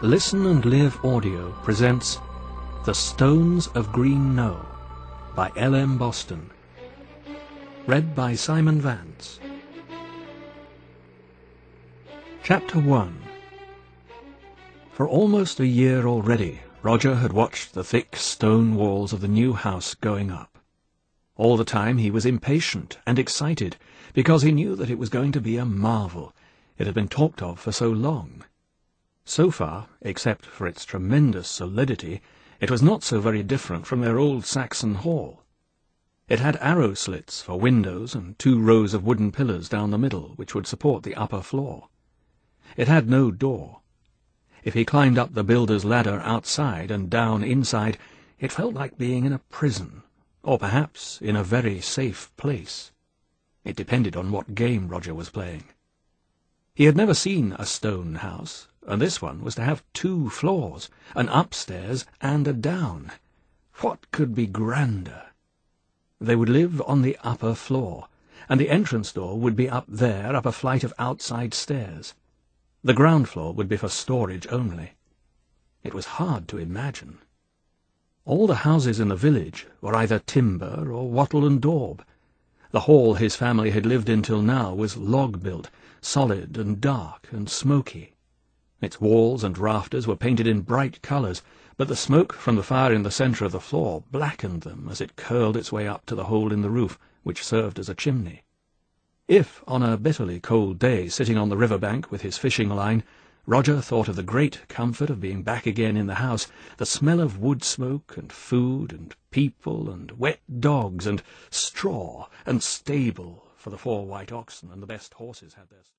Listen and Live Audio presents The Stones of Green Knowe by L.M. Boston. Read by Simon Vance. Chapter 1. For almost a year already, Roger had watched the thick stone walls of the new house going up. All the time he was impatient and excited, because he knew that it was going to be a marvel. It had been talked of for so long. So far, except for its tremendous solidity, it was not so very different from their old Saxon hall. It had arrow slits for windows and 2 rows of wooden pillars down the middle, which would support the upper floor. It had no door. If he climbed up the builder's ladder outside and down inside, it felt like being in a prison, or perhaps in a very safe place. It depended on what game Roger was playing. He had never seen a stone house, and this one was to have 2 floors, an upstairs and a down. What could be grander? They would live on the upper floor, and the entrance door would be up there, up a flight of outside stairs. The ground floor would be for storage only. It was hard to imagine. All the houses in the village were either timber or wattle and daub. The hall his family had lived in till now was log-built, solid and dark and smoky. Its walls and rafters were painted in bright colours, but the smoke from the fire in the centre of the floor blackened them as it curled its way up to the hole in the roof, which served as a chimney. If, on a bitterly cold day, sitting on the river-bank with his fishing line, Roger thought of the great comfort of being back again in the house, the smell of wood smoke and food and people and wet dogs and straw and stable, for the 4 white oxen and the best horses had their